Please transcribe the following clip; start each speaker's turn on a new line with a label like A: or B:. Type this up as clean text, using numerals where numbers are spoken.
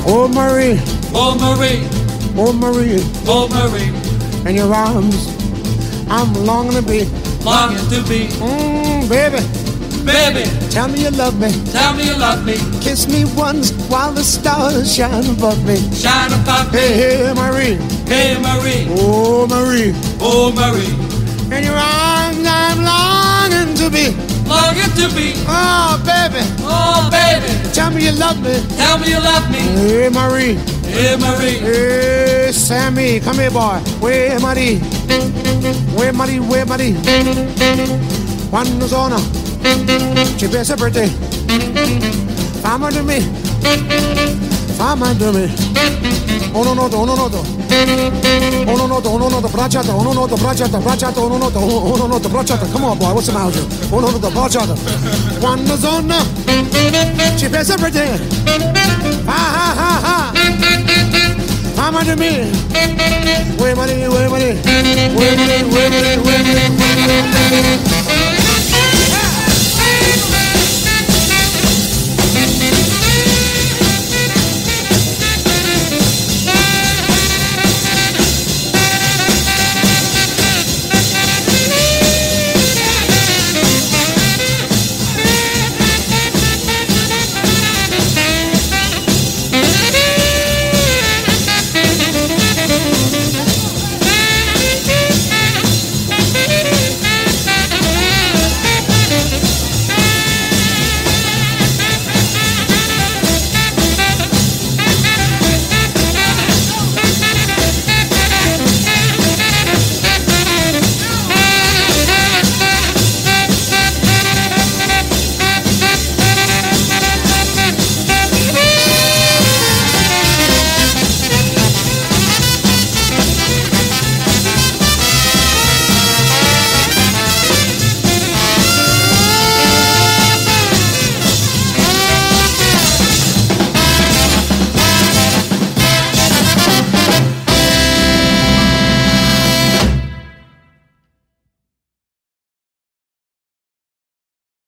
A: Oh Marie,
B: Oh Marie,
A: oh Marie,
B: oh Marie,
A: in your arms I'm longing to be.
B: longing to be.
A: Baby,
B: Baby,
A: tell me you love me.
B: tell me you love me.
A: Kiss me once while the stars shine above me.
B: Shine above me.
A: Hey, hey, Marie.
B: Hey Marie,
A: Oh, Marie.
B: oh Marie,
A: In your arms I'm longing to be.
B: longing to be.
A: Oh, baby.
B: Oh baby,
A: Tell me you love me.
B: tell me you love me.
A: Hey, Marie.
B: Hey Marie,
A: Hey, Sammy. Come here, boy. Where Marie? Where Marie? Where Marie? Quando sono? Ci pensa per te. Fammi to me. Fammi to me. Uno noto, uno noto. Uno noto, uno noto, bracciata, uno noto, bracciata, bracciata, uno noto, bracciata. Come on, boy, what's the matter? Uno noto, bracciata. Quando sono? Ci pensa per te. Ha ha ha ha. Fammi to me. Where money, where money? Where money, where money, where money?